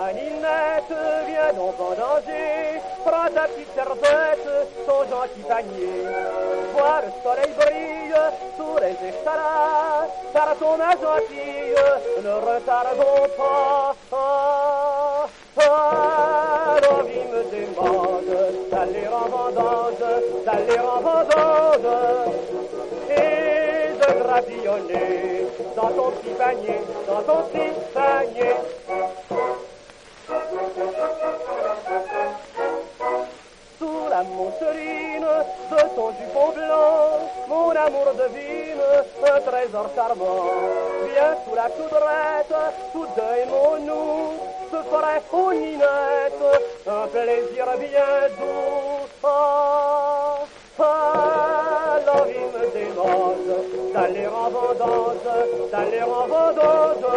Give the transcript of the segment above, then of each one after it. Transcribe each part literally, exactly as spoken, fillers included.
ma Ninette, viens donc en danger, prends ta petite serviette, ton gentil panier. Vois le soleil brille sous les échalas, partons ma gentille, ne retardons pas. Ah, ah, l'envie me demande d'aller en vendange, d'aller en vendange, et de gravillonner dans ton petit panier, dans ton petit panier. Sous la mousseline de ton jupon blanc, mon amour devine un trésor charmant. Viens sous la coudrette, tous deux aimons-nous, ce ferait aux Ninette un plaisir bien doux. Ah, ah, l'envie me demande d'aller en vendange, d'aller en vendange,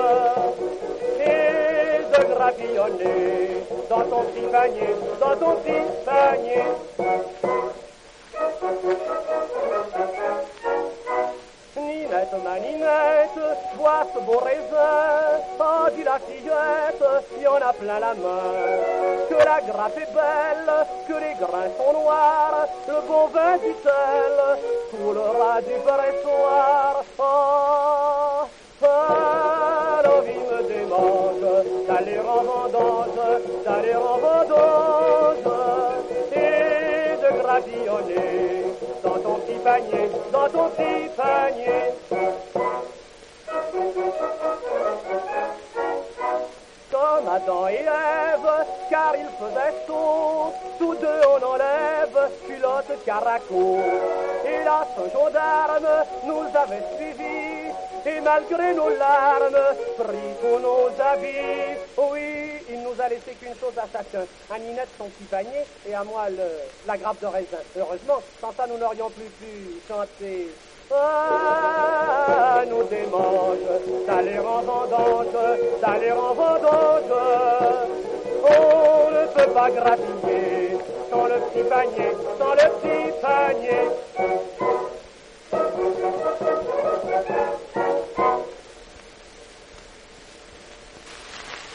et de gravillonner dans ton petit panier, dans ton petit panier. Ninette, ma Ninette, vois ce beau raisin, oh, dis la fillette, il y en a plein la main. Que la grappe est belle, que les grains sont noirs, le bon vin dit-elle, coulera du pressoir. Oh, ah, l'envie me demande d'aller en vendange, d'aller en vendange, et de gravillonner dans ton petit panier, dans ton petit panier. Comme Adam et Ève, car il faisait chaud, tous deux on enlève culotte caraco. Et là, ce gendarme nous avait suivis, et malgré nos larmes, pris pour nos habits. Oui, il nous a laissé qu'une chose à chacun, à Ninette son petit panier, et à moi le, la grappe de raisin. Heureusement, sans ça nous n'aurions plus pu chanter. Ah, nous démange d'aller en vendange, d'aller en vendange. On ne peut pas grappiller sans le petit panier, sans le petit panier.